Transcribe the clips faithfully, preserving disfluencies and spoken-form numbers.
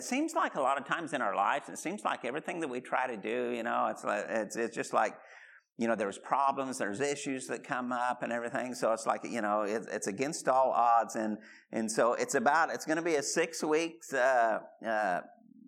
It seems like a lot of times in our lives, it seems like everything that we try to do, you know, it's like, it's it's just like, you know, there's problems, there's issues that come up and everything. So it's like, you know, it, it's against all odds. And, and so it's about, it's going to be a six weeks, uh, uh,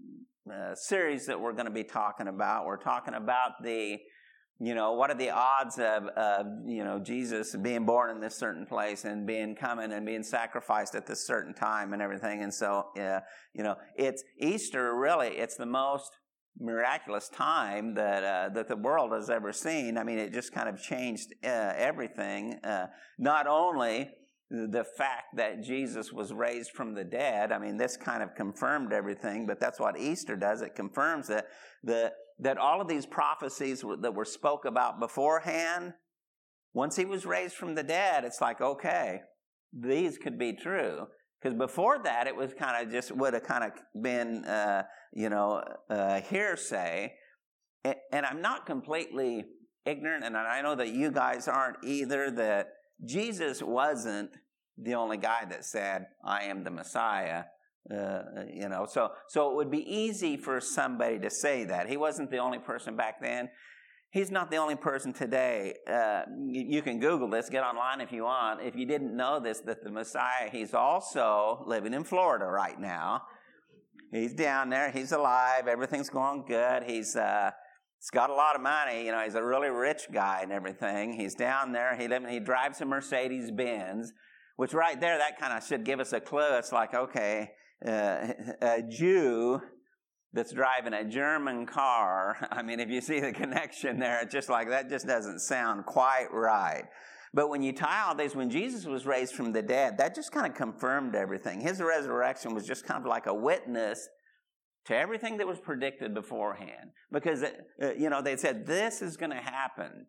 uh, series that we're going to be talking about. We're talking about the, you know, what are the odds of, of, you know, Jesus being born in this certain place and being coming and being sacrificed at this certain time and everything. And so, uh, you know, it's Easter, really, it's the most miraculous time that uh, that the world has ever seen. I mean, it just kind of changed uh, everything. Uh, not only the fact that Jesus was raised from the dead, I mean, this kind of confirmed everything, but that's what Easter does. It confirms that the that all of these prophecies that were spoke about beforehand, once he was raised from the dead, it's like, okay, these could be true. Because before that, it was kind of just, would have kind of been, uh, you know, uh, hearsay. And, and I'm not completely ignorant, and I know that you guys aren't either, that Jesus wasn't the only guy that said, I am the Messiah. Uh, you know, so, so it would be easy for somebody to say that. He wasn't the only person back then. He's not the only person today. Uh, you, you can Google this, get online if you want. If you didn't know this, that the Messiah, he's also living in Florida right now. He's down there. He's alive. Everything's going good. He's, uh, he's got a lot of money. You know, he's a really rich guy and everything. He's down there. He lives, he drives a Mercedes Benz, which right there, that kind of should give us a clue. It's like, okay, uh, a Jew that's driving a German car. I mean, if you see the connection there, it's just like, that just doesn't sound quite right. But when you tie all these, when Jesus was raised from the dead, that just kind of confirmed everything. His resurrection was just kind of like a witness to everything that was predicted beforehand. Because, uh, you know, they said, this is going to happen.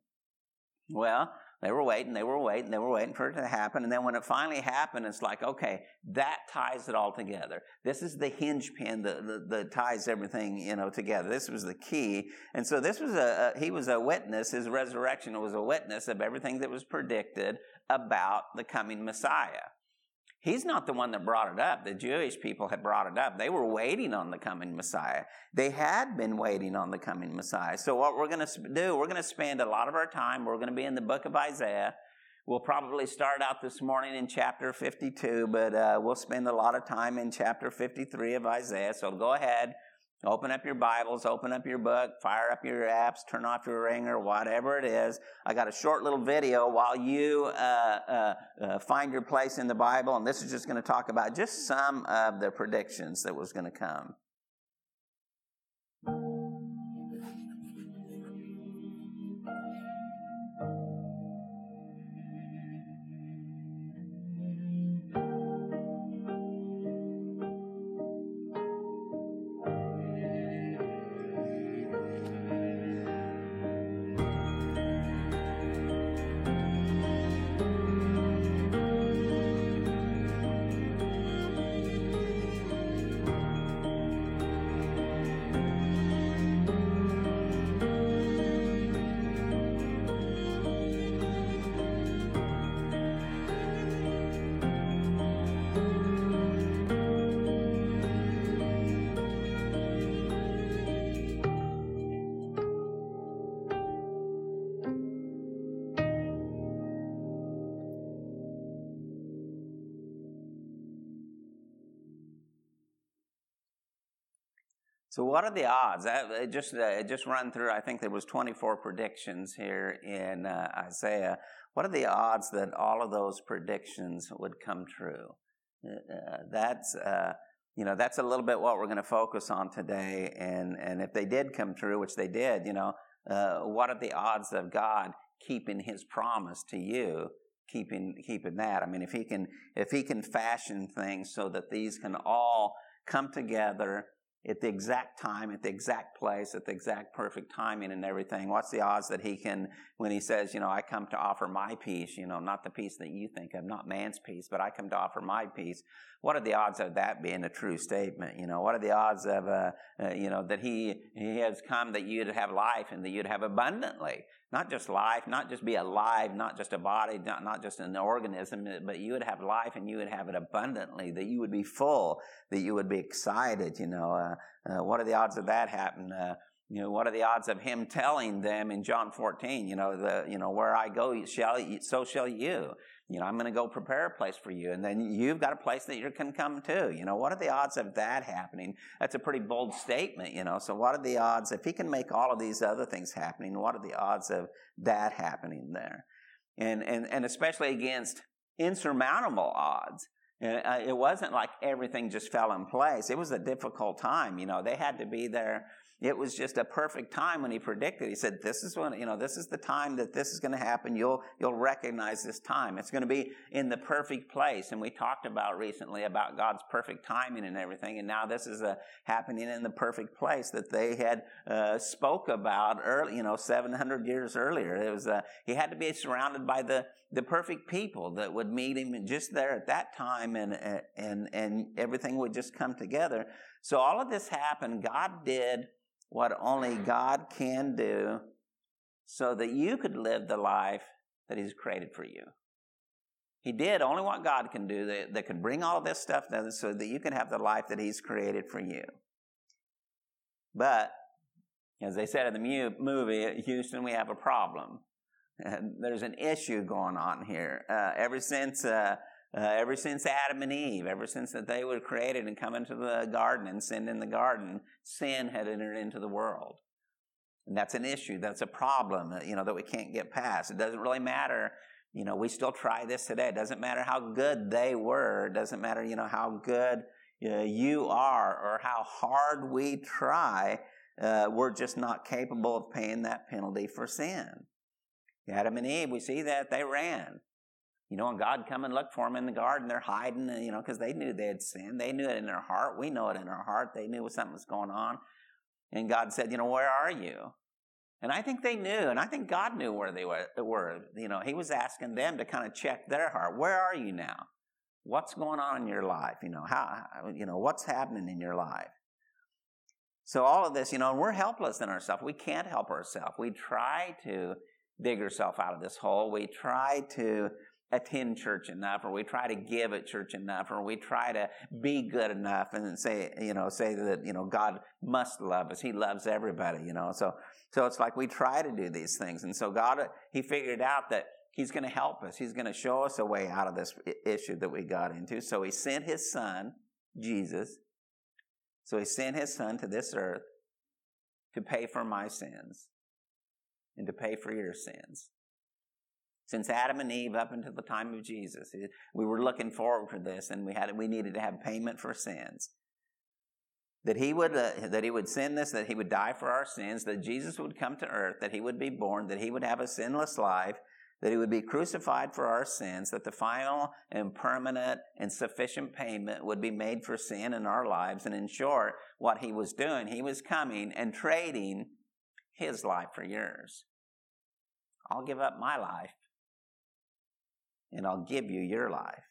Well, they were waiting, they were waiting, they were waiting for it to happen. And then when it finally happened, it's like, okay, that ties it all together. This is the hinge pin that, that, that ties everything, you know, together. This was the key. And so this was a, a, he was a witness, his resurrection was a witness of everything that was predicted about the coming Messiah. He's not the one that brought it up. The Jewish people had brought it up. They were waiting on the coming Messiah. They had been waiting on the coming Messiah. So what we're going to do, we're going to spend a lot of our time, we're going to be in the book of Isaiah. We'll probably start out this morning in chapter fifty-two, but uh, we'll spend a lot of time in chapter fifty-three of Isaiah. So go ahead, open up your Bibles, open up your book, fire up your apps, turn off your ringer, whatever it is. I got a short little video while you uh, uh, uh, find your place in the Bible, and this is just going to talk about just some of the predictions that was going to come. So what are the odds? It just uh, it just run through. I think there was twenty-four predictions here in uh, Isaiah. What are the odds that all of those predictions would come true? Uh, that's uh, you know that's a little bit what we're going to focus on today. And and if they did come true, which they did, you know, uh, what are the odds of God keeping His promise to you? Keeping keeping that. I mean, if He can if He can fashion things so that these can all come together at the exact time, at the exact place, at the exact perfect timing and everything. What's the odds that He can, when He says, you know, I come to offer my peace, you know, not the peace that you think of, not man's peace, but I come to offer my peace. What are the odds of that being a true statement? You know, what are the odds of, uh, uh, you know, that He, He has come that you'd have life and that you'd have abundantly? Not just life, not just be alive, not just a body, not, not just an organism, but you would have life and you would have it abundantly, that you would be full, that you would be excited, you know. Uh, uh, what are the odds of that happening? Uh, you know, what are the odds of him telling them in John fourteen, you know, the, you know, where I go, shall so shall you. You know, I'm going to go prepare a place for you, and then you've got a place that you can come to. You know, what are the odds of that happening? That's a pretty bold statement, you know. So what are the odds, if he can make all of these other things happening, what are the odds of that happening there? And and, and especially against insurmountable odds. Uh, it wasn't like everything just fell in place. It was a difficult time, you know. They had to be there. It was just a perfect time when he predicted. He said, this is when, you know, this is the time that this is going to happen. You'll, you'll recognize this time. It's going to be in the perfect place. And we talked about recently about God's perfect timing and everything. And now this is a, happening in the perfect place that they had uh, spoke about early, you know, seven hundred years earlier. It was, uh, he had to be surrounded by the, the perfect people that would meet him just there at that time, and, and, and everything would just come together. So all of this happened. God did what only God can do so that you could live the life that he's created for you. He did only what God can do that, that could bring all this stuff down so that you can have the life that he's created for you. But, as they said in the movie, at Houston, we have a problem. And there's an issue going on here. Uh, ever since... Uh, Uh, ever since Adam and Eve, ever since that they were created and come into the garden and sinned in the garden, sin had entered into the world. And that's an issue. That's a problem, you know, that we can't get past. It doesn't really matter. You know, we still try this today. It doesn't matter how good they were. It doesn't matter, you know, how good uh, you are or how hard we try. Uh, we're just not capable of paying that penalty for sin. Adam and Eve, we see that they ran. You know, when God come and look for them in the garden, they're hiding, you know, because they knew they had sinned. They knew it in their heart. We know it in our heart. They knew something was going on. And God said, you know, where are you? And I think they knew, and I think God knew where they were. You know, he was asking them to kind of check their heart. Where are you now? What's going on in your life? You know, how, you know, what's happening in your life? So all of this, you know, we're helpless in ourselves. We can't help ourselves. We try to dig ourselves out of this hole. We try to attend church enough, or we try to give at church enough, or we try to be good enough and say, you know, say that, you know, God must love us. He loves everybody, you know. So, so it's like we try to do these things. And so God, he figured out that he's going to help us. He's going to show us a way out of this issue that we got into. So he sent his son, Jesus. So he sent his son to this earth to pay for my sins and to pay for your sins. Since Adam and Eve up until the time of Jesus, we were looking forward to this, and we had we needed to have payment for sins. That he would uh, that he would send this, that he would die for our sins, that Jesus would come to earth, that he would be born, that he would have a sinless life, that he would be crucified for our sins, that the final and permanent and sufficient payment would be made for sin in our lives. And in short, what he was doing, he was coming and trading his life for yours. I'll give up my life, and I'll give you your life.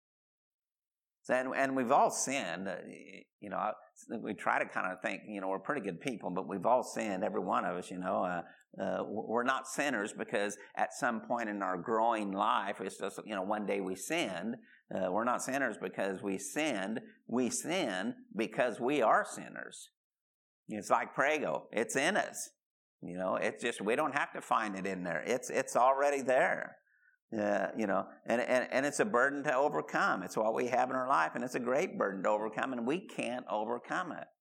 So, and, and we've all sinned. Uh, you know, we try to kind of think, you know, we're pretty good people, but we've all sinned, every one of us, you know. Uh, uh, we're not sinners because at some point in our growing life, it's just, you know, one day we sinned. Uh, we're not sinners because we sinned. We sin because we are sinners. It's like Prego. It's in us. You know, it's just, we don't have to find it in there. It's, it's already there. Uh, you know, and, and, and it's a burden to overcome. It's what we have in our life, and it's a great burden to overcome, and we can't overcome it.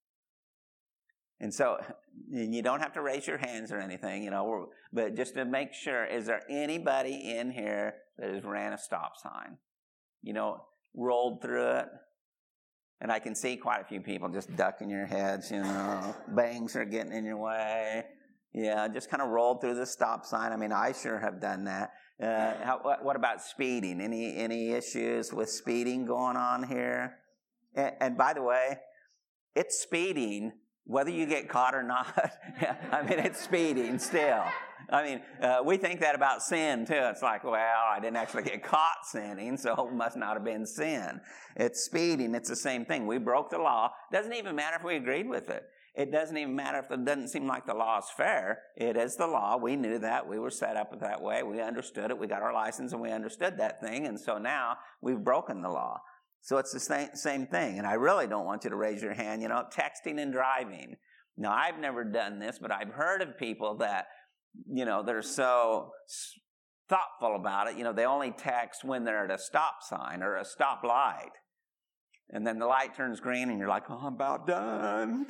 And so you don't have to raise your hands or anything, you know, but just to make sure, is there anybody in here that has ran a stop sign? You know, rolled through it? And I can see quite a few people just ducking your heads, you know, bangs are getting in your way. Yeah, just kind of rolled through the stop sign. I mean, I sure have done that. Uh, how, what, what about speeding? Any any issues with speeding going on here? And, and by the way, it's speeding whether you get caught or not. I mean, it's speeding still. I mean, uh, we think that about sin too. It's like, well, I didn't actually get caught sinning, so it must not have been sin. It's speeding. It's the same thing. We broke the law. Doesn't even matter if we agreed with it. It doesn't even matter if it doesn't seem like the law is fair. It is the law. We knew that. We were set up that way. We understood it. We got our license and we understood that thing. And so now we've broken the law. So it's the same, same thing. And I really don't want you to raise your hand, you know, texting and driving. Now, I've never done this, but I've heard of people that, you know, they're so thoughtful about it. You know, they only text when they're at a stop sign or a stop light. And then the light turns green, and you're like, "Oh, I'm about done.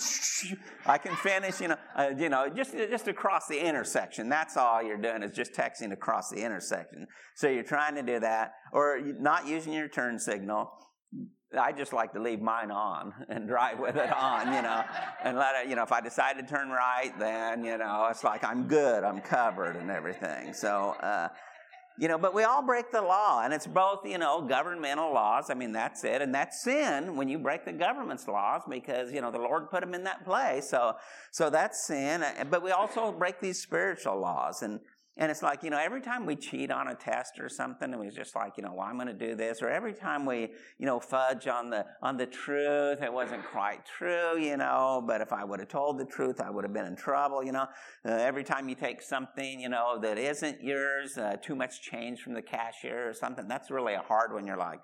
I can finish." You know, uh, you know, just just across the intersection. That's all you're doing is just texting across the intersection. So you're trying to do that, or not using your turn signal. I just like to leave mine on and drive with it on, you know, and let it. You know, if I decide to turn right, then you know, it's like I'm good, I'm covered, and everything. So. Uh, You know, but we all break the law, and it's both, you know, governmental laws. I mean, that's it. And that's sin when you break the government's laws because, you know, the Lord put them in that place. So, so that's sin. But we also break these spiritual laws. And, and it's like, you know, every time we cheat on a test or something, and we're just like, you know, well, I'm going to do this. Or every time we, you know, fudge on the, on the truth, it wasn't quite true, you know, but if I would have told the truth, I would have been in trouble, you know. Uh, every time you take something, you know, that isn't yours, uh, too much change from the cashier or something, that's really a hard one. You're like,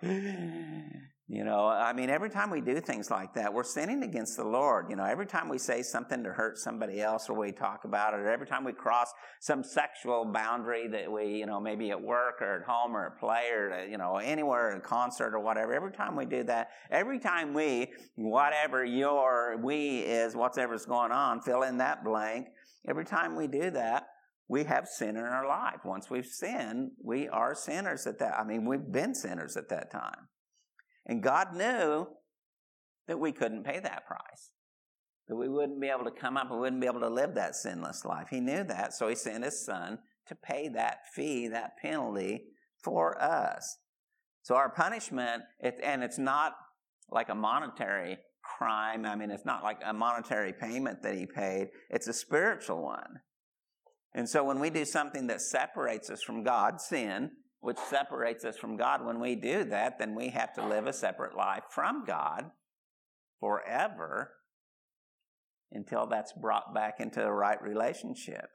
you know, I mean, every time we do things like that, we're sinning against the Lord. You know, every time we say something to hurt somebody else or we talk about it, or every time we cross some sexual boundary that we, you know, maybe at work or at home or at play or, you know, anywhere, at a concert or whatever, every time we do that, every time we, whatever your we is, whatever's going on, fill in that blank, every time we do that, we have sin in our life. Once we've sinned, we are sinners at that. I mean, we've been sinners at that time. And God knew that we couldn't pay that price, that we wouldn't be able to come up and wouldn't be able to live that sinless life. He knew that, so he sent his son to pay that fee, that penalty for us. So our punishment, it, and it's not like a monetary crime. I mean, it's not like a monetary payment that he paid. It's a spiritual one. And so when we do something that separates us from God, sin, which separates us from God, when we do that, then we have to live a separate life from God forever until that's brought back into a right relationship.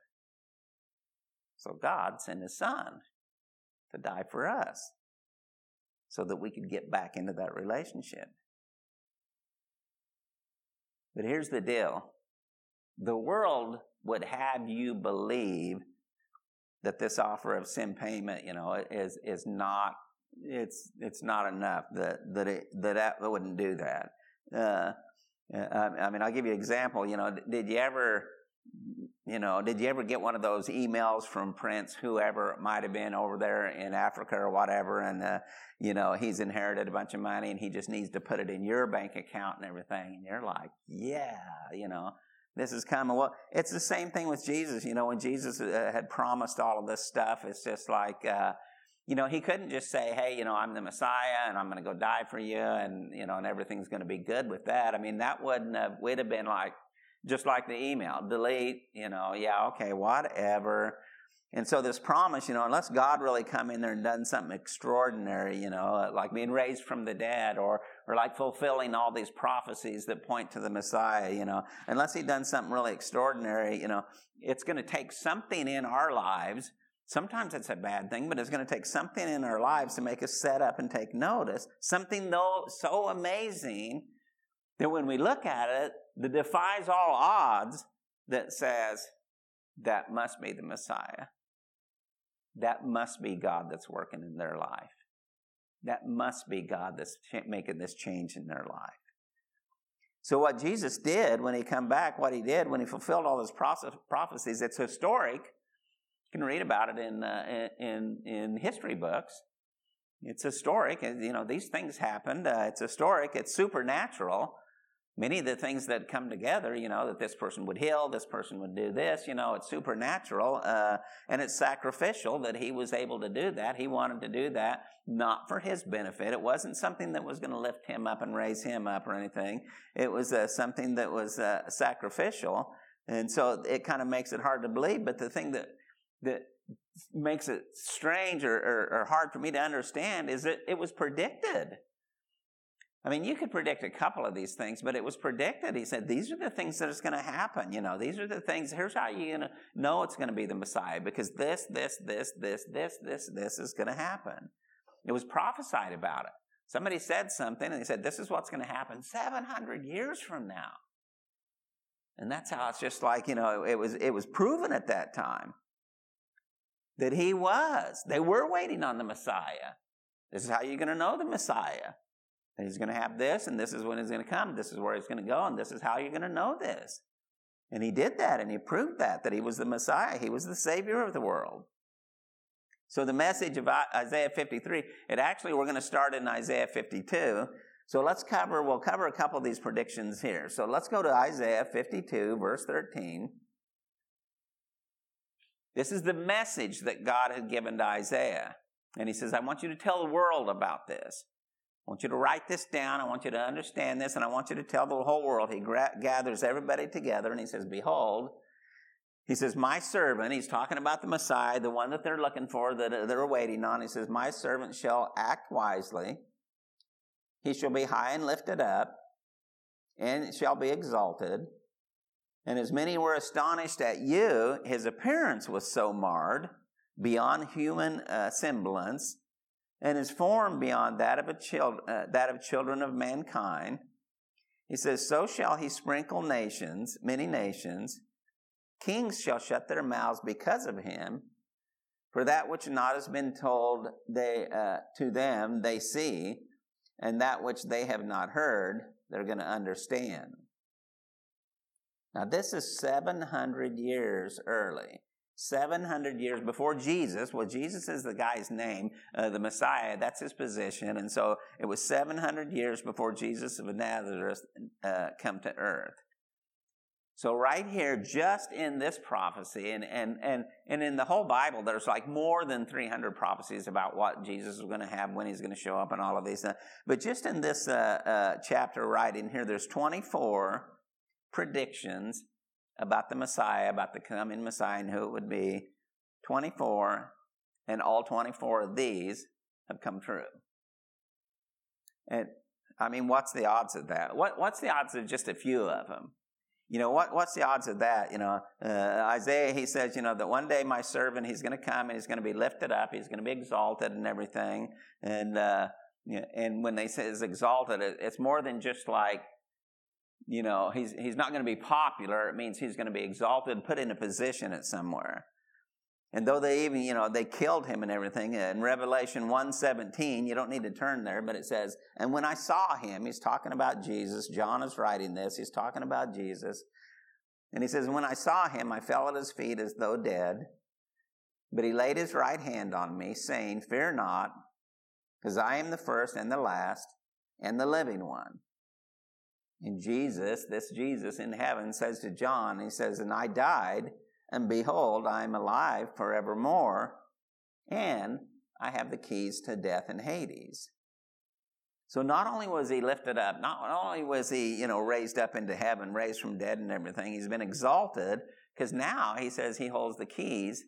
So God sent his son to die for us so that we could get back into that relationship. But here's the deal. The world would have you believe that this offer of sin payment, you know, is is not it's it's not enough. That that it, that that wouldn't do that. Uh, I, I mean, I'll give you an example. You know, did you ever, you know, did you ever get one of those emails from Prince, whoever it might have been over there in Africa or whatever, and uh, you know, he's inherited a bunch of money and he just needs to put it in your bank account and everything, and you're like, yeah, you know. This is coming. Well, it's the same thing with Jesus. You know, when Jesus uh, had promised all of this stuff, it's just like, uh, you know, he couldn't just say, hey, you know, I'm the Messiah and I'm going to go die for you and, you know, and everything's going to be good with that. I mean, that wouldn't have, we'd have been like, just like the email, delete, you know, yeah, okay, whatever. And so this promise, you know, unless God really come in there and done something extraordinary, you know, like being raised from the dead or or like fulfilling all these prophecies that point to the Messiah, you know, unless he done something really extraordinary, you know, it's going to take something in our lives. Sometimes it's a bad thing, but it's going to take something in our lives to make us set up and take notice. Something though so amazing that when we look at it, that defies all odds, that says, that must be the Messiah. That must be God that's working in their life. That must be God that's making this change in their life. So what Jesus did when he come back, what he did when he fulfilled all those prophecies, it's historic. You can read about it in uh, in in history books. It's historic. You know, these things happened. Uh, it's historic. It's supernatural. many of the things that come together, you know, that this person would heal, this person would do this, you know, it's supernatural, uh, and it's sacrificial that he was able to do that. He wanted to do that not for his benefit. It wasn't something that was going to lift him up and raise him up or anything. It was uh, something that was uh, sacrificial, and so it kind of makes it hard to believe. But the thing that that makes it strange or, or, or hard for me to understand is that it was predicted. I mean, you could predict a couple of these things, but it was predicted. He said, these are the things that is going to happen. You know, these are the things, here's how you're going to know it's going to be the Messiah, because this, this, this, this, this, this, this is going to happen. It was prophesied about it. Somebody said something, and they said, this is what's going to happen seven hundred years from now. And that's how it's just like, you know, it was, it was proven at that time that he was. They were waiting on the Messiah. This is how you're going to know the Messiah. And he's going to have this, and this is when he's going to come. This is where he's going to go, and this is how you're going to know this. And he did that, and he proved that, that he was the Messiah. He was the Savior of the world. So the message of Isaiah fifty-three, it actually, we're going to start in Isaiah fifty-two. So let's cover, we'll cover a couple of these predictions here. So let's go to Isaiah fifty-two, verse thirteen. This is the message that God had given to Isaiah. And he says, I want you to tell the world about this. I want you to write this down. I want you to understand this, and I want you to tell the whole world. He gra- gathers everybody together, and he says, behold, he says, my servant, he's talking about the Messiah, the one that they're looking for, that they're waiting on. He says, my servant shall act wisely. He shall be high and lifted up, and shall be exalted. And as many were astonished at you, his appearance was so marred, beyond human uh, semblance, and his form beyond that of a child, uh, that of children of mankind. He says, so shall he sprinkle nations, many nations. Kings shall shut their mouths because of him. For that which not has been told they uh, to them, they see, and that which they have not heard, they're going to understand. Now, this is seven hundred years early. seven hundred years before Jesus. Well, Jesus is the guy's name, uh, the Messiah, that's his position. And so it was seven hundred years before Jesus of Nazareth uh, come to earth. So right here, just in this prophecy, and, and, and, and in the whole Bible, there's like more than three hundred prophecies about what Jesus is going to have, when he's going to show up, and all of these things. But just in this uh, uh, chapter right in here, there's twenty-four predictions about the Messiah, about the coming Messiah and who it would be. twenty-four, and all twenty-four of these have come true. And, I mean, what's the odds of that? What, what's the odds of just a few of them? You know, what, what's the odds of that? You know, uh, Isaiah, he says, you know, that one day my servant, he's going to come and he's going to be lifted up. He's going to be exalted and everything. And, uh, you know, and when they say it's exalted, it, it's more than just like, you know, he's he's not going to be popular. It means he's going to be exalted, put in a position at somewhere. And though they even, you know, they killed him and everything, in Revelation one seventeen, you don't need to turn there, but it says, and when I saw him, he's talking about Jesus. John is writing this. He's talking about Jesus. And he says, when I saw him, I fell at his feet as though dead. But he laid his right hand on me, saying, fear not, because I am the first and the last and the living one. And Jesus, this Jesus in heaven, says to John, he says, and I died, and behold, I am alive forevermore, and I have the keys to death and Hades. So not only was he lifted up, not only was he, you know, raised up into heaven, raised from dead and everything, he's been exalted, because now he says he holds the keys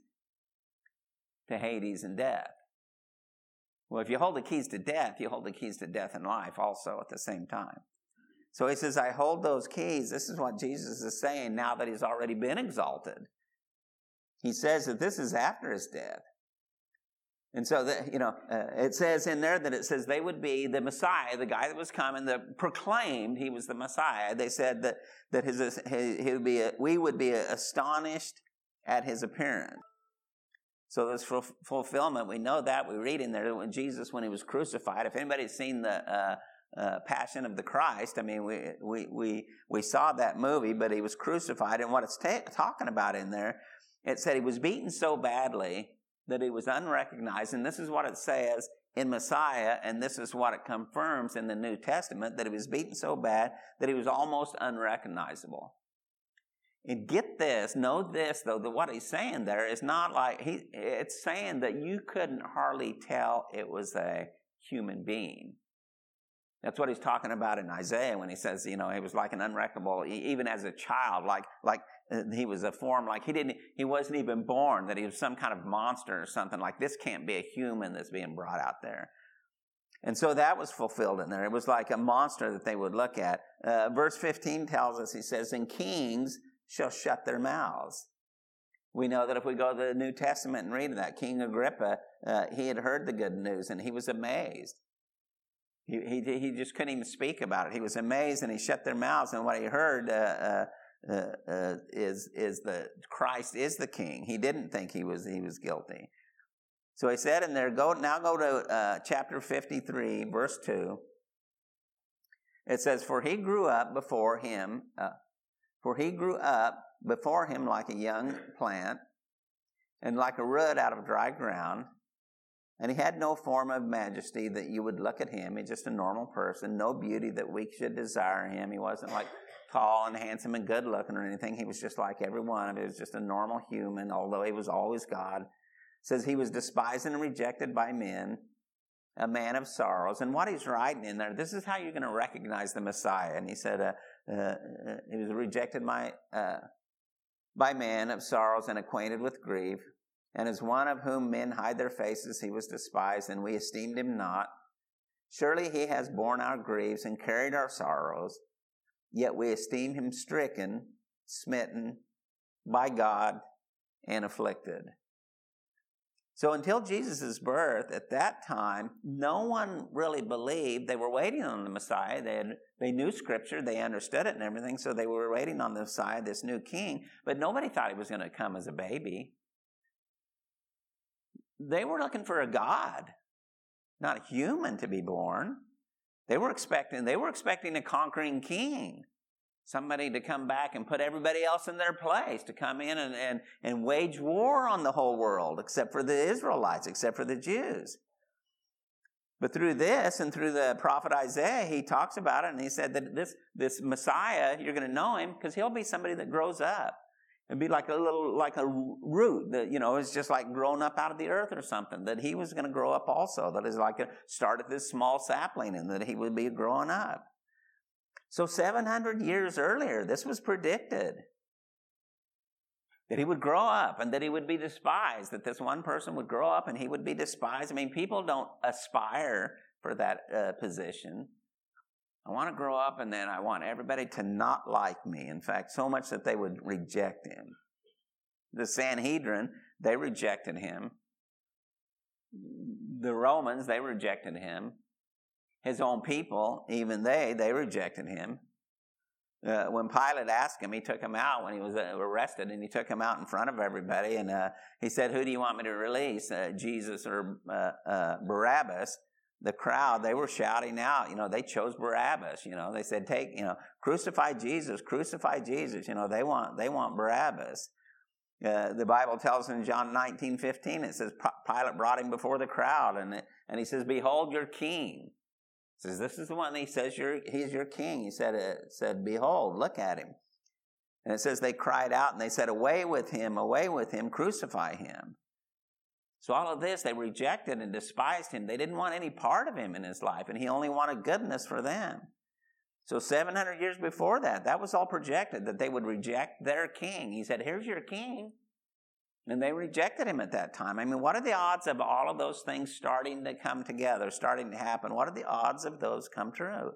to Hades and death. Well, if you hold the keys to death, you hold the keys to death and life also at the same time. So he says, I hold those keys. This is what Jesus is saying now that he's already been exalted. He says that this is after his death. And so, that, you know, uh, it says in there that it says they would be the Messiah, the guy that was coming, that proclaimed he was the Messiah. They said that, that his, he, he would be a, we would be astonished at his appearance. So this f- fulfillment, we know that. We read in there that when Jesus, when he was crucified, if anybody's seen the uh, uh, Passion of the Christ, I mean, we, we, we, we saw that movie, but he was crucified. And what it's ta- talking about in there, it said he was beaten so badly that he was unrecognized. And this is what it says in Messiah, and this is what it confirms in the New Testament, that he was beaten so bad that he was almost unrecognizable. And get this, know this though, that what he's saying there is not like, he, it's saying that you couldn't hardly tell it was a human being. That's what he's talking about in Isaiah when he says, you know, he was like an unrecognizable, even as a child, like like he was a form, like he didn't, he wasn't even born, that he was some kind of monster or something. Like this can't be a human that's being brought out there. And so that was fulfilled in there. It was like a monster that they would look at. Uh, verse fifteen tells us, he says, and kings shall shut their mouths. We know that if we go to the New Testament and read that, King Agrippa, uh, he had heard the good news and he was amazed. He, he he just couldn't even speak about it. He was amazed and he shut their mouths. And what he heard uh, uh, uh, uh, is is that Christ is the King. He didn't think he was he was guilty. So he said in there, go now go to uh, chapter fifty-three, verse two. It says, "For he grew up before him, uh, for he grew up before him like a young plant, and like a root out of dry ground." And he had no form of majesty that you would look at him. He's just a normal person. No beauty that we should desire him. He wasn't like tall and handsome and good looking or anything. He was just like every one of us. He was just a normal human, although he was always God. It says he was despised and rejected by men, a man of sorrows. And what he's writing in there, this is how you're going to recognize the Messiah. And he said uh, uh, he was rejected by, uh, by man of sorrows and acquainted with grief. And as one of whom men hide their faces, he was despised, and we esteemed him not. Surely he has borne our griefs and carried our sorrows, yet we esteem him stricken, smitten by God, and afflicted. So until Jesus' birth, at that time, no one really believed. They were waiting on the Messiah. They had, they knew Scripture. They understood it and everything, so they were waiting on the Messiah, this new king. But nobody thought he was going to come as a baby. They were looking for a God, not a human to be born. They were expecting, they were expecting a conquering king, somebody to come back and put everybody else in their place, to come in and, and, and wage war on the whole world, except for the Israelites, except for the Jews. But through this and through the prophet Isaiah, he talks about it, and he said that this, this Messiah, you're going to know him because he'll be somebody that grows up. It'd be like a little, like a root that, you know, is just like grown up out of the earth or something, that he was going to grow up also, that is like a, started this small sapling and that he would be growing up. So seven hundred years earlier, this was predicted, that he would grow up and that he would be despised, that this one person would grow up and he would be despised. I mean, people don't aspire for that uh, position. I want to grow up and then I want everybody to not like me. In fact, so much that they would reject him. The Sanhedrin, they rejected him. The Romans, they rejected him. His own people, even they, they rejected him. Uh, when Pilate asked him, he took him out when he was uh, arrested, and he took him out in front of everybody, and uh, he said, "Who do you want me to release, uh, Jesus or uh, uh, Barabbas?" The crowd, they were shouting out, you know, they chose Barabbas, you know, they said, take, you know, crucify Jesus, crucify Jesus, you know, they want, they want Barabbas. Uh, the Bible tells in John nineteen fifteen, it says, Pilate brought him before the crowd, and it, and he says, "Behold your king." He says, "This is the one," he says, you're, he's your king. He said, uh, said, "Behold, look at him." And it says they cried out and they said, "Away with him, away with him, crucify him." So all of this, they rejected and despised him. They didn't want any part of him in his life, and he only wanted goodness for them. So seven hundred years before that, that was all projected, that they would reject their king. He said, "Here's your king." And they rejected him at that time. I mean, what are the odds of all of those things starting to come together, starting to happen? What are the odds of those come true?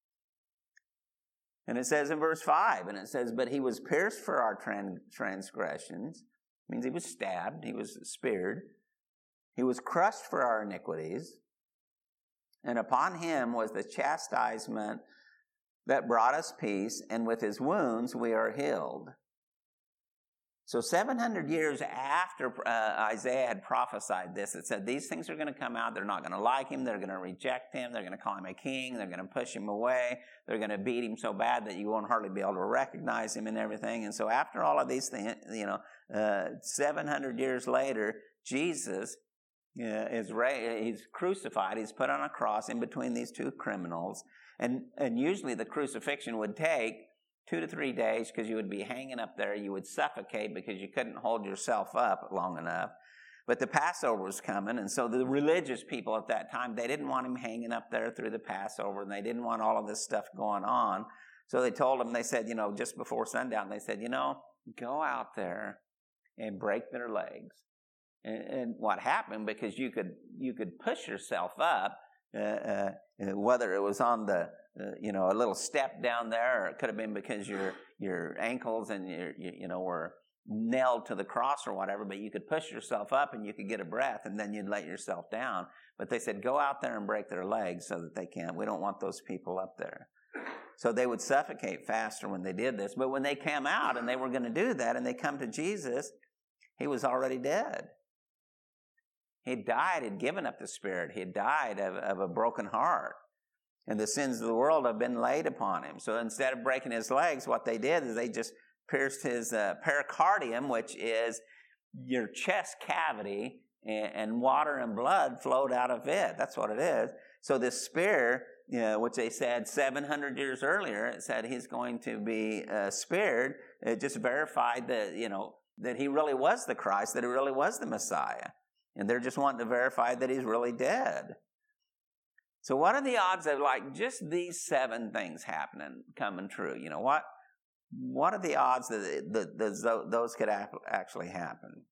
And it says in verse five, and it says, "But he was pierced for our transgressions." It means he was stabbed, he was speared. "He was crushed for our iniquities, and upon him was the chastisement that brought us peace, and with his wounds we are healed." So seven hundred years after uh, Isaiah had prophesied this, it said these things are going to come out. They're not going to like him. They're going to reject him. They're going to call him a king. They're going to push him away. They're going to beat him so bad that you won't hardly be able to recognize him and everything. And so after all of these things, you know, uh, seven hundred years later, Jesus uh, is ra- he's crucified. He's put on a cross in between these two criminals. And, and usually the crucifixion would take two to three days because you would be hanging up there. You would suffocate because you couldn't hold yourself up long enough. But the Passover was coming, and so the religious people at that time, they didn't want him hanging up there through the Passover, and they didn't want all of this stuff going on. So they told him, they said, you know, just before sundown, they said, you know, go out there and break their legs. And, and what happened, because you could you could push yourself up, uh, uh, whether it was on the, uh, you know, a little step down there, or it could have been because your your ankles and your, you, you know, were nailed to the cross or whatever, but you could push yourself up and you could get a breath and then you'd let yourself down. But they said, go out there and break their legs so that they can't. We don't want those people up there. So they would suffocate faster when they did this. But when they came out and they were going to do that and they come to Jesus, he was already dead. He died, he'd given up the spirit. He had died of, of a broken heart. And the sins of the world have been laid upon him. So instead of breaking his legs, what they did is they just pierced his uh, pericardium, which is your chest cavity, and, and water and blood flowed out of it. That's what it is. So this spear, you know, which they said seven hundred years earlier, it said he's going to be uh, speared. It just verified that, you know, that he really was the Christ, that he really was the Messiah. And they're just wanting to verify that he's really dead. So what are the odds of like just these seven things happening, coming true? You know, what? What are the odds that, that, that those could actually happen?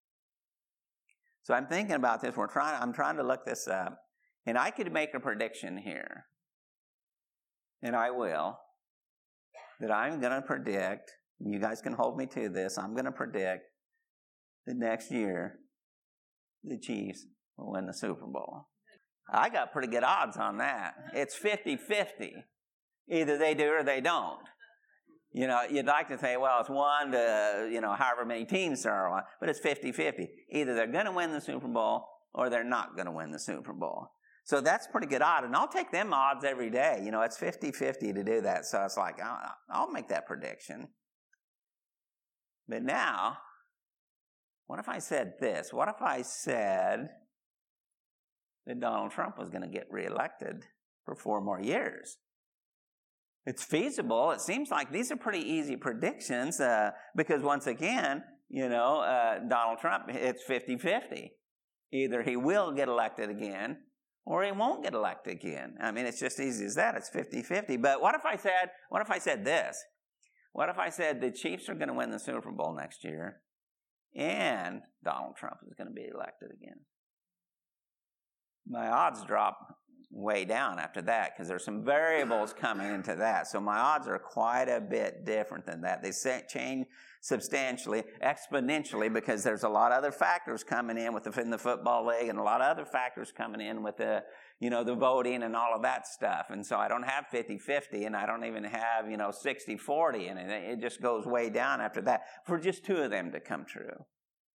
So I'm thinking about this. We're trying. I'm trying to look this up, and I could make a prediction here, and I will. That I'm going to predict. You guys can hold me to this. I'm going to predict that next year the Chiefs will win the Super Bowl. I got pretty good odds on that. It's fifty-fifty. Either they do or they don't. You know, you'd like to say, well, it's one to, you know, however many teams there are, but it's fifty-fifty. Either they're going to win the Super Bowl or they're not going to win the Super Bowl. So that's pretty good odds, and I'll take them odds every day. You know, it's fifty-fifty to do that, so it's like, I'll, I'll make that prediction. But now, what if I said this? What if I said that Donald Trump was going to get reelected for four more years? It's feasible. It seems like these are pretty easy predictions uh, because once again, you know, uh, Donald Trump, it's fifty-fifty. Either he will get elected again or he won't get elected again. I mean, it's just easy as that. It's fifty-fifty. But what if I said, what if I said this? What if I said the Chiefs are going to win the Super Bowl next year and Donald Trump is going to be elected again? My odds drop way down after that because there's some variables coming into that. So my odds are quite a bit different than that. They change substantially, exponentially, because there's a lot of other factors coming in within the football league and a lot of other factors coming in with the, you know, the voting and all of that stuff. And so I don't have fifty-fifty and I don't even have, you know, sixty forty, and it just goes way down after that for just two of them to come true.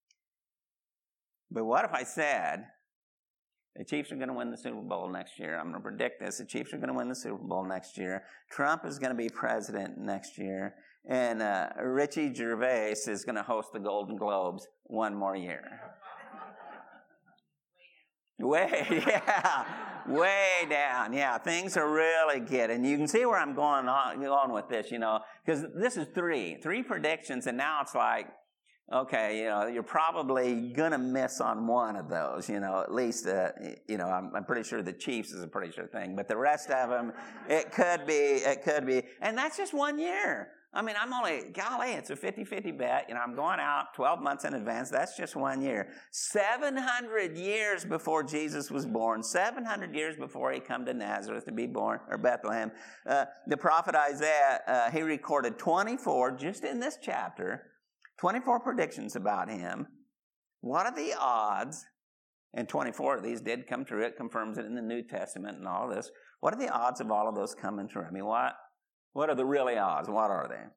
But what if I said the Chiefs are going to win the Super Bowl next year? I'm going to predict this. The Chiefs are going to win the Super Bowl next year. Trump is going to be president next year. And uh, Richie Gervais is going to host the Golden Globes one more year. Way, yeah, way down. Yeah, things are really good. And you can see where I'm going on, going with this, you know, because this is three. Three predictions, and now it's like, okay, you know, you're probably going to miss on one of those, you know, at least, uh, you know, I'm, I'm pretty sure the Chiefs is a pretty sure thing, but the rest of them, it could be, it could be, and that's just one year. I mean, I'm only, golly, it's a fifty-fifty bet, you know, I'm going out twelve months in advance, that's just one year. seven hundred years before Jesus was born, seven hundred years before he come to Nazareth to be born, or Bethlehem, uh, the prophet Isaiah, uh, he recorded twenty-four, just in this chapter, twenty-four predictions about him. What are the odds? And twenty-four of these did come true. It confirms it in the New Testament and all this. What are the odds of all of those coming true? I mean, what, what are the really odds? What are they?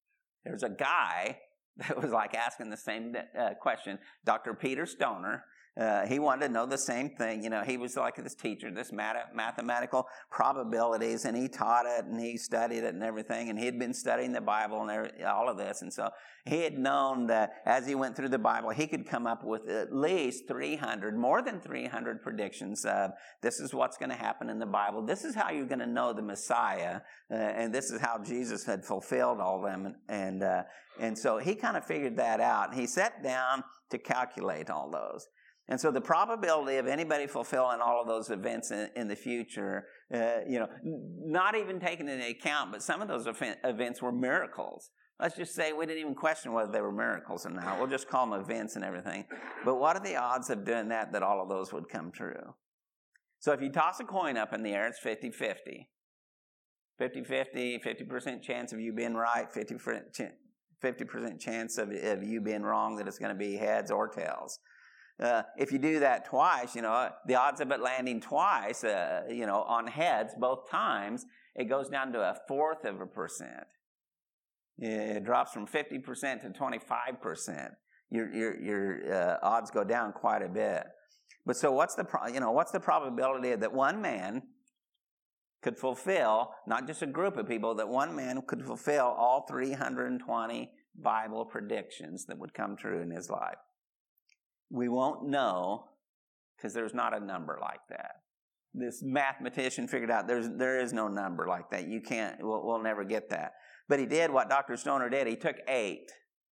There's a guy that was like asking the same uh, question, Doctor Peter Stoner. Uh, he wanted to know the same thing. You know, he was like this teacher, this math- mathematical probabilities, and he taught it, and he studied it and everything, and he had been studying the Bible and every, all of this. And so he had known that as he went through the Bible, he could come up with at least three hundred, more than three hundred predictions of this is what's going to happen in the Bible. This is how you're going to know the Messiah, uh, and this is how Jesus had fulfilled all of them. And, and, uh, and so he kind of figured that out. He sat down to calculate all those. And so the probability of anybody fulfilling all of those events in, in the future, uh, you know, not even taken into account, but some of those events were miracles. Let's just say we didn't even question whether they were miracles or not. We'll just call them events and everything. But what are the odds of doing that, that all of those would come true? So if you toss a coin up in the air, it's fifty-fifty. fifty-fifty, fifty percent chance of you being right, fifty percent chance of, of you being wrong, that it's going to be heads or tails. Uh, if you do that twice, you know, the odds of it landing twice, uh, you know, on heads both times, it goes down to a fourth of a percent. It drops from fifty percent to twenty-five percent. Your your your uh, odds go down quite a bit. But so what's the pro- you know what's the probability that one man could fulfill, not just a group of people, that one man could fulfill all three hundred twenty Bible predictions that would come true in his life? We won't know, because there's not a number like that. This mathematician figured out there's there is no number like that. You can't, we'll, we'll never get that. But he did what Doctor Stoner did. He took eight.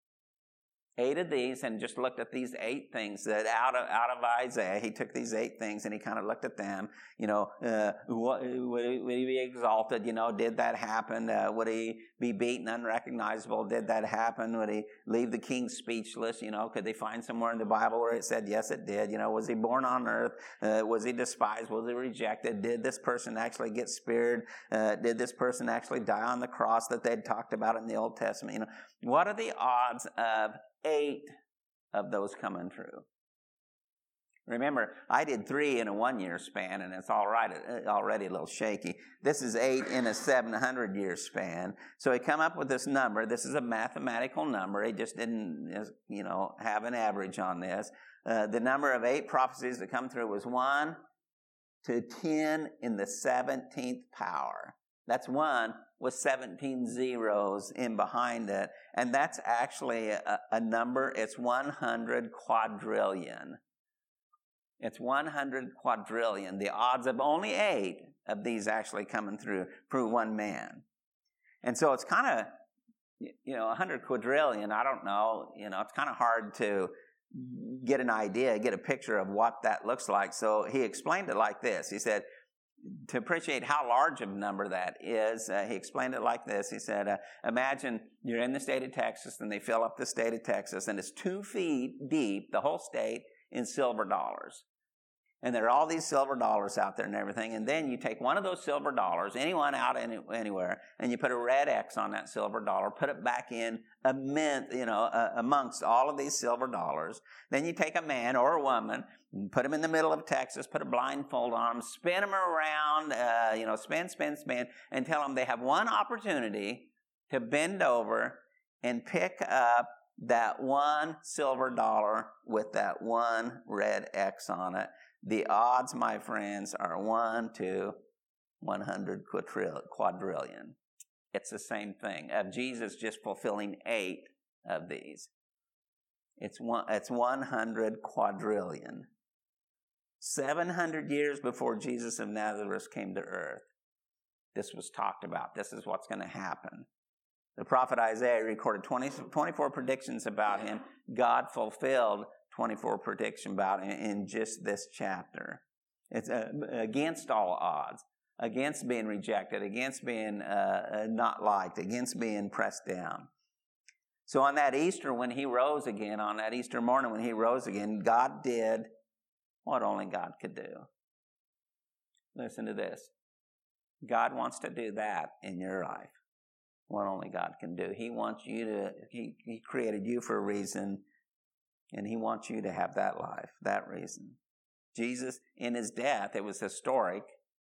Eight of these and just looked at these eight things that out of out of Isaiah. He took these eight things and he kind of looked at them. You know, uh, what, would, he, would he be exalted? You know, did that happen? Uh, would he be beaten, unrecognizable? Did that happen? Would he leave the king speechless? You know, could they find somewhere in the Bible where it said, yes, it did? You know, was he born on earth? Uh, was he despised? Was he rejected? Did this person actually get speared? Uh, did this person actually die on the cross that they'd talked about in the Old Testament? You know, what are the odds of eight of those coming true? Remember, I did three in a one-year span, and it's all right, already a little shaky. This is eight in a seven hundred year span. So he come up with this number. This is a mathematical number. He just didn't, you know, have an average on this. Uh, the number of eight prophecies that come through was one to ten in the seventeenth power. That's one with seventeen zeros in behind it. And that's actually a, a number. It's one hundred quadrillion. It's one hundred quadrillion. The odds of only eight of these actually coming through through one man. And so it's kind of, you know, one hundred quadrillion, I don't know, you know, it's kind of hard to get an idea, get a picture of what that looks like. So he explained it like this. He said, to appreciate how large of a number that is, uh, he explained it like this. He said, uh, imagine you're in the state of Texas and they fill up the state of Texas and it's two feet deep, the whole state, in silver dollars. And there are all these silver dollars out there and everything. And then you take one of those silver dollars, anyone out any, anywhere, and you put a red X on that silver dollar, put it back in amid, you know, uh, amongst all of these silver dollars. Then you take a man or a woman, put them in the middle of Texas, put a blindfold on them, spin them around, uh, you know, spin, spin, spin, and tell them they have one opportunity to bend over and pick up that one silver dollar with that one red X on it. The odds, my friends, are one to one hundred quadrillion. It's the same thing of Jesus just fulfilling eight of these. It's one, it's one hundred quadrillion. seven hundred years before Jesus of Nazareth came to earth, this was talked about. This is what's going to happen. The prophet Isaiah recorded twenty, twenty-four predictions about him. God fulfilled twenty-four predictions about him in just this chapter. It's uh, against all odds, against being rejected, against being uh, not liked, against being pressed down. So on that Easter when he rose again, on that Easter morning when he rose again, God did what only God could do. Listen to this. God wants to do that in your life. What only God can do. He wants you to, he, he created you for a reason, and he wants you to have that life, that reason. Jesus, in his death, it was historic.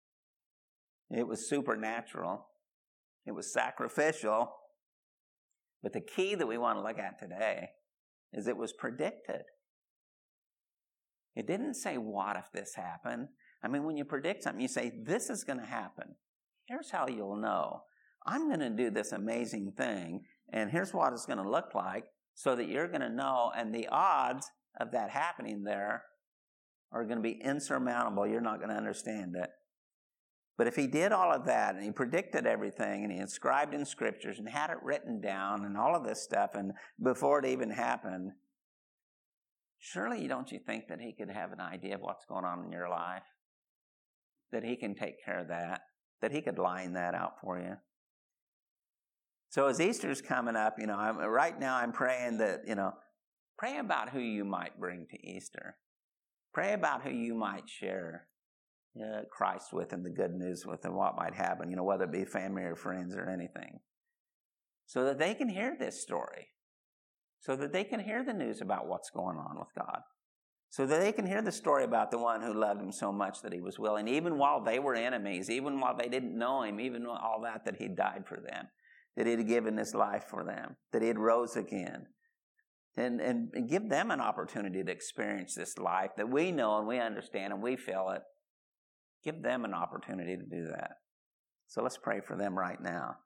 It was supernatural. It was sacrificial. But the key that we want to look at today is it was predicted. It didn't say, what if this happened? I mean, when you predict something, you say, this is going to happen. Here's how you'll know. I'm going to do this amazing thing, and here's what it's going to look like, so that you're going to know, and the odds of that happening there are going to be insurmountable. You're not going to understand it. But if he did all of that, and he predicted everything, and he inscribed in scriptures, and had it written down, and all of this stuff, and before it even happened, surely don't you think that he could have an idea of what's going on in your life? That he can take care of that? That he could line that out for you? So as Easter's coming up, you know, I'm, right now I'm praying that, you know, pray about who you might bring to Easter. Pray about who you might share uh, Christ with and the good news with and what might happen, you know, whether it be family or friends or anything. So that they can hear this story. So that they can hear the news about what's going on with God. So that they can hear the story about the one who loved him so much that he was willing, even while they were enemies, even while they didn't know him, even all that, that he died for them. That he had given his life for them. That he had rose again. And, and, and give them an opportunity to experience this life that we know and we understand and we feel it. Give them an opportunity to do that. So let's pray for them right now.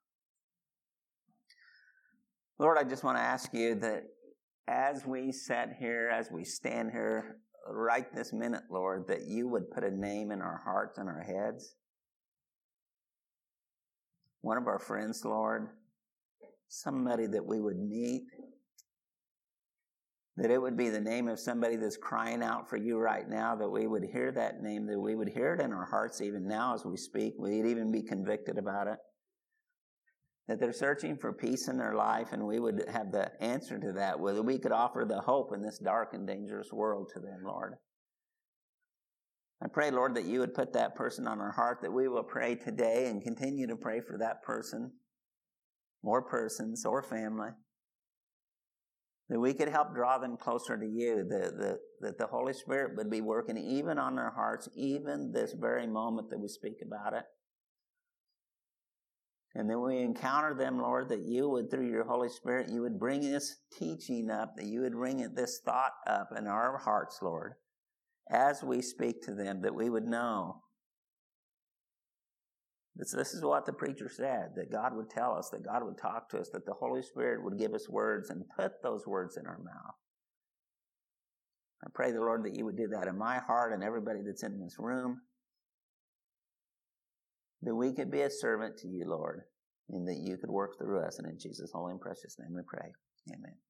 Lord, I just want to ask you that as we sit here, as we stand here right this minute, Lord, that you would put a name in our hearts and our heads. One of our friends, Lord, somebody that we would meet, that it would be the name of somebody that's crying out for you right now, that we would hear that name, that we would hear it in our hearts even now as we speak. We'd even be convicted about it. That they're searching for peace in their life, and we would have the answer to that, whether we could offer the hope in this dark and dangerous world to them, Lord. I pray, Lord, that you would put that person on our heart, that we will pray today and continue to pray for that person, or persons, or family. That we could help draw them closer to you, that the, that the Holy Spirit would be working even on their hearts, even this very moment that we speak about it. And then we encounter them, Lord, that you would, through your Holy Spirit, you would bring this teaching up, that you would bring this thought up in our hearts, Lord, as we speak to them, that we would know. This, this is what the preacher said, that God would tell us, that God would talk to us, that the Holy Spirit would give us words and put those words in our mouth. I pray, the Lord, that you would do that in my heart and everybody that's in this room. That we could be a servant to you, Lord, and that you could work through us. And in Jesus' holy and precious name we pray. Amen.